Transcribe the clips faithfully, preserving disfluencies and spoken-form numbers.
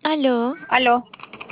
Aló, Aló,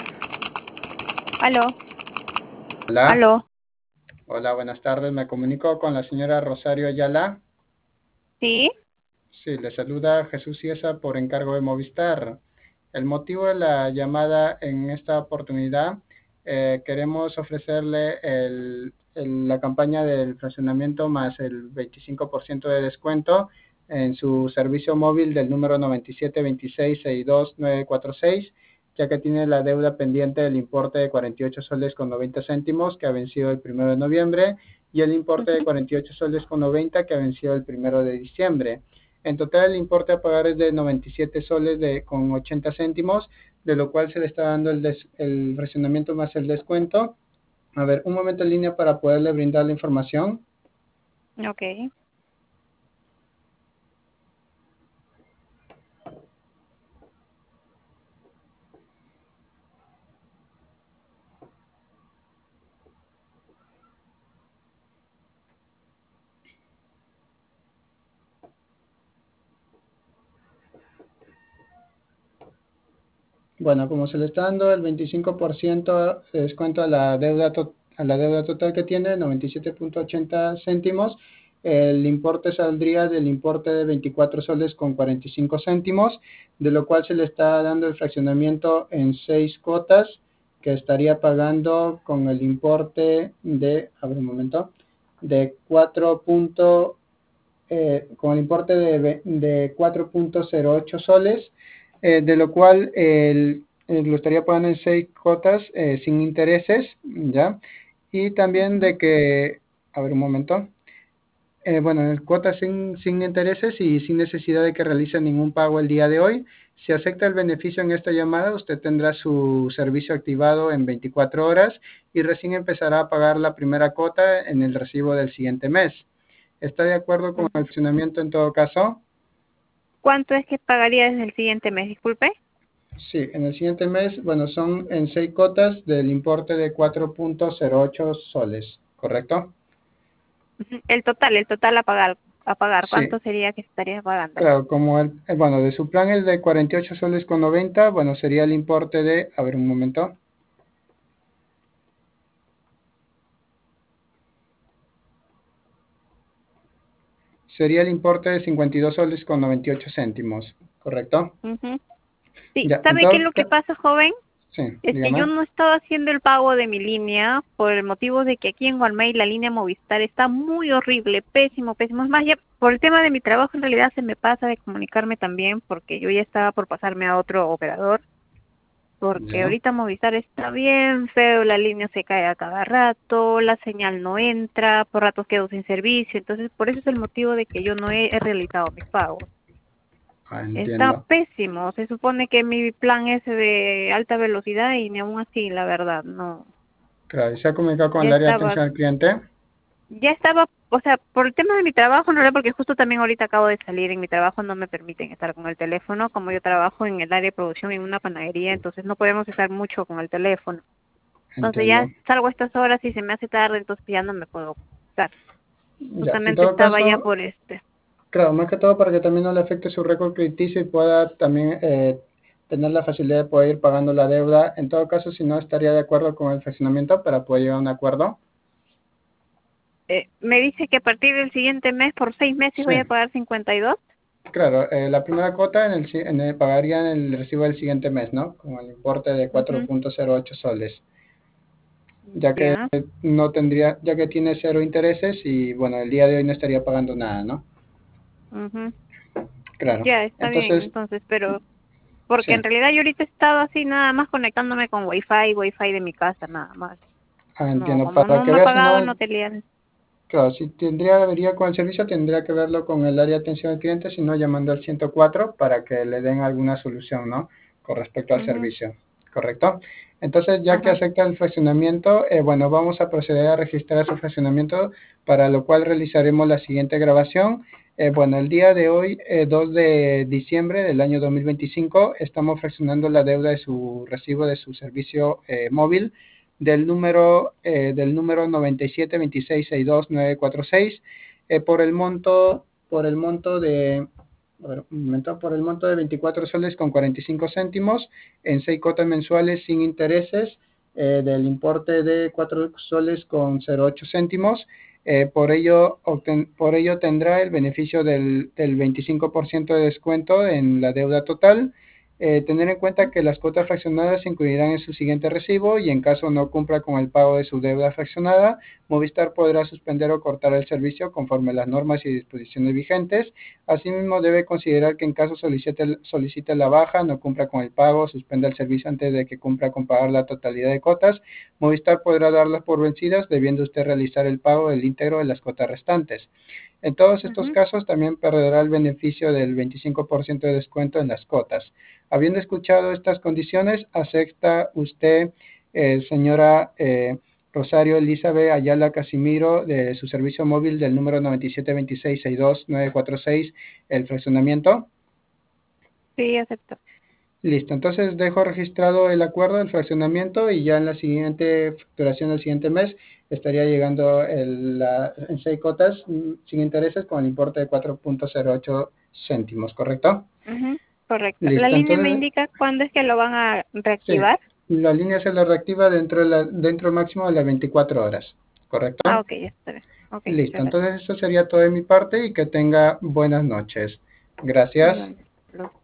aló, Hola, aló. hola, buenas tardes. Me comunico con la señora Rosario Ayala. ¿Sí? Sí, le saluda Jesús Ciesa por encargo de Movistar. El motivo de la llamada en esta oportunidad, eh, queremos ofrecerle el- el- la campaña del fraccionamiento más el veinticinco por ciento de descuento en su servicio móvil del número noventa y siete veintiséis sesenta y dos nueve cuatro seis, ya que tiene la deuda pendiente del importe de cuarenta y ocho soles con noventa céntimos que ha vencido el primero de noviembre y el importe de Ujú. cuarenta y ocho soles con noventa que ha vencido el primero de diciembre. En total el importe a pagar es de noventa y siete soles de, con ochenta céntimos, de lo cual se le está dando el, des, el fraccionamiento más el descuento. A ver, un momento en línea para poderle brindar la información. Ok. Bueno, como se le está dando el veinticinco por ciento de descuento a la deuda, to a la deuda total que tiene, noventa y siete punto ochenta céntimos, el importe saldría del importe de veinticuatro soles con cuarenta y cinco céntimos, de lo cual se le está dando el fraccionamiento en seis cuotas, que estaría pagando con el importe de, a ver un momento, de cuatro. Eh, con el importe de, de cuatro punto cero ocho soles, eh, de lo cual el, eh, lo estaría pagando en seis cuotas eh, sin intereses, ¿ya? Y también Ujú. de que, a ver un momento, eh, bueno, en cuotas sin, sin intereses y sin necesidad de que realice ningún pago el día de hoy. Si acepta el beneficio en esta llamada, usted tendrá su servicio activado en veinticuatro horas y recién empezará a pagar la primera cuota en el recibo del siguiente mes. ¿Está de acuerdo con el Ujú. funcionamiento en todo caso? ¿Cuánto es que pagaría desde el siguiente mes? Disculpe. Sí, en el siguiente mes, bueno, son en seis cotas del importe de cuatro punto cero ocho soles, ¿correcto? Ujú. El total, el total a pagar, a pagar. Sí, ¿Cuánto sería que estarías pagando? claro, como el, eh, bueno, de su plan es de cuarenta y ocho soles con noventa, bueno, sería el importe de, a ver un momento, sería el importe de cincuenta y dos soles con noventa y ocho céntimos, ¿correcto? Ujú. Sí, Ya, en ¿sabe qué es todo, lo que ca- pasa, joven? sí, Es que yo dígame. no estaba haciendo el pago de mi línea por el motivo de que aquí en Gualmey la línea Movistar está muy horrible, pésimo, pésimo. Es más, ya por el tema de mi trabajo en realidad se me pasa de comunicarme también porque yo ya estaba por pasarme a otro operador. Porque Ya. ahorita Movistar está bien feo, la línea se cae a cada rato, la señal no entra, por ratos quedo sin servicio, entonces por eso es el motivo de que yo no he, he realizado mis pagos. Ah, Está entiendo. pésimo, se supone que mi plan es de alta velocidad y ni aún así, la verdad, no. Claro, ¿y se ha comunicado con Ya el área de estaba, atención al cliente? ya estaba, o sea, por el tema de mi trabajo, no era porque justo también ahorita acabo de salir en mi trabajo, no me permiten estar con el teléfono, como yo trabajo en el área de producción en una panadería, entonces no podemos estar mucho con el teléfono. Entonces Entiendo. ya salgo a estas horas y se me hace tarde, entonces ya no me puedo estar. Ya, en Justamente todo estaba ya caso, por este. claro, más que todo para que también no le afecte su récord crediticio y pueda también eh, tener la facilidad de poder ir pagando la deuda. En todo caso, si no estaría de acuerdo con el fraccionamiento para poder llegar a un acuerdo. Eh, me dice que a partir del siguiente mes, por seis meses, Sí, voy a pagar cincuenta y dos. claro, eh, la primera cuota en el, si- en el- pagaría en el recibo del siguiente mes, ¿no? Con el importe de cuatro Ujú. punto cero ocho soles, ya que Ya, no tendría, ya que tiene cero intereses y bueno, el día de hoy no estaría pagando nada, ¿no? ujú. Claro. Ya, está bien, Entonces, entonces, pero porque en sí, realidad yo ahorita he estado así nada más conectándome con Wi-Fi, Wi-Fi de mi casa, nada más. ah, No, entiendo. como Para no, que no he vea, si pagado, no, no te lías. claro, si tendría avería con el servicio, tendría que verlo con el área de atención al cliente, si no llamando al ciento cuatro para que le den alguna solución, ¿no? Con respecto al Ujú. servicio, ¿correcto? Entonces, ya que Ajá. acepta el fraccionamiento, eh, bueno, vamos a proceder a registrar su fraccionamiento, para lo cual realizaremos la siguiente grabación. Eh, bueno, el día de hoy, eh, dos de diciembre del año dos mil veinticinco, estamos fraccionando la deuda de su recibo de su servicio eh, móvil del número eh, del número noventa y siete veintiséis sesenta y dos nueve cuatro seis, eh, por el monto por el monto de a ver, un momento, por el monto de veinticuatro soles con cuarenta y cinco céntimos en seis cuotas mensuales sin intereses eh, del importe de cuatro soles con cero ocho céntimos. Eh, por ello, obten, por ello tendrá el beneficio del, del veinticinco por ciento de descuento en la deuda total. Eh, tener en cuenta que las cuotas fraccionadas se incluirán en su siguiente recibo y en caso no cumpla con el pago de su deuda fraccionada, Movistar podrá suspender o cortar el servicio conforme a las normas y disposiciones vigentes. Asimismo, debe considerar que en caso solicite, solicite la baja, no cumpla con el pago, suspenda el servicio antes de que cumpla con pagar la totalidad de cuotas, Movistar podrá darlas por vencidas, debiendo usted realizar el pago del íntegro de las cuotas restantes. En todos estos Ujú. casos, también perderá el beneficio del veinticinco por ciento de descuento en las cuotas. Habiendo escuchado estas condiciones, ¿acepta usted, eh, señora eh, Rosario Elizabeth Ayala Casimiro, de su servicio móvil del número nueve siete dos seis seis dos nueve cuatro seis, el fraccionamiento? Sí, acepto. Listo, entonces dejo registrado el acuerdo del fraccionamiento y ya en la siguiente facturación del siguiente mes estaría llegando el, la, en seis cotas mm, sin intereses con el importe de cuatro punto cero ocho céntimos, ¿correcto? Ujú, correcto. ¿La Listo, línea me entonces, indica cuándo es que lo van a sí, reactivar? la línea se la reactiva dentro, de la, dentro máximo de las veinticuatro horas, Ah, ¿correcto? ok, ya está bien. Ok, Listo, muchas gracias. entonces eso sería todo de mi parte y que tenga buenas noches. Gracias. Igualmente.